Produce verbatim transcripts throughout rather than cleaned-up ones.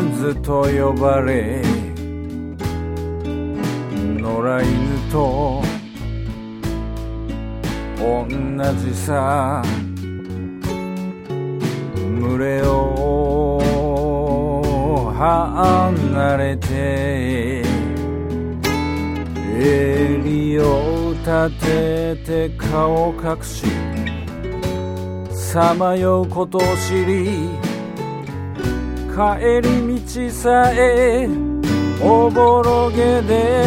ズと呼ばれ、野良犬と同じさ。群れを離れて襟を立てて顔隠しさまようことを知り、帰り道さえおぼろげ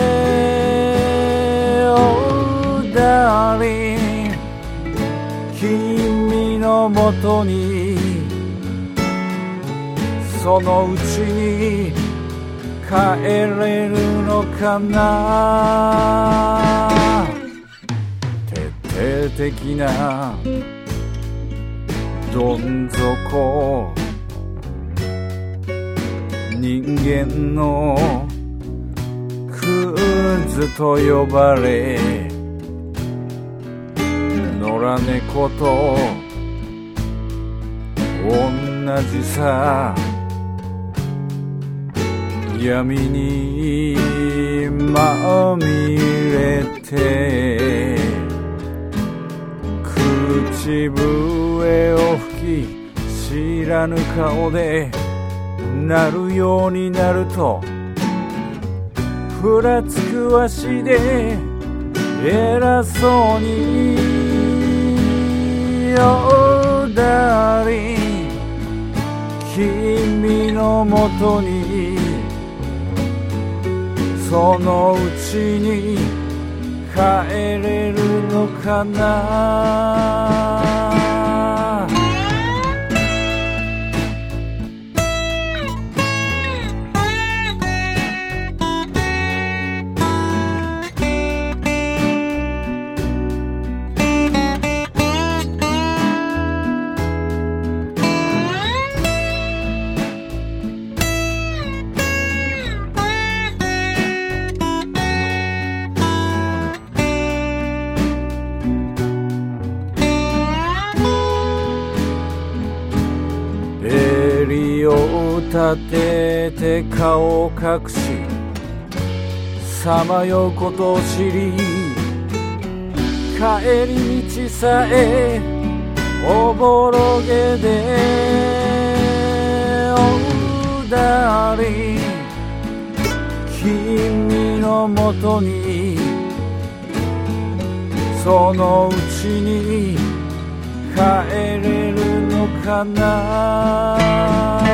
で、Oh darling、君のもとにそのうちに帰れるのかな。徹底的などん底、人間のクズと呼ばれ、野良猫と同じさ。闇にまみれて口笛を吹き、知らぬ顔で鳴るようになると、ふらつく足で偉そうに、Oh darling、君のもとにそのうちに帰れるのかな。襟を立てて顔を隠しさまようことを知り、帰り道さえおぼろげで、Oh darling、君のもとにそのうちに帰れるのかな。